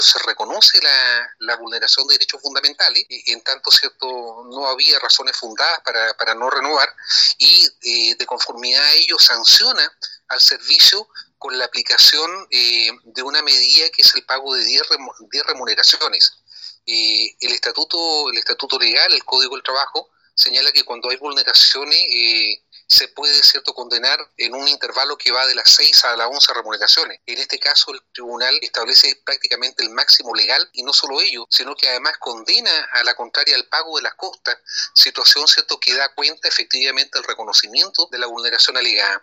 se reconoce la vulneración de derechos fundamentales, en tanto, ¿cierto?, no había razones fundadas para no renovar, y de conformidad a ello sanciona al servicio con la aplicación de una medida que es el pago de 10 remuneraciones. El estatuto legal, el Código del Trabajo, señala que cuando hay vulneraciones se puede, ¿cierto?, condenar en un intervalo que va de las 6 a las 11 remuneraciones. En este caso, el tribunal establece prácticamente el máximo legal, y no solo ello, sino que además condena a la contraria al pago de las costas, situación, ¿cierto?, que da cuenta efectivamente del reconocimiento de la vulneración alegada.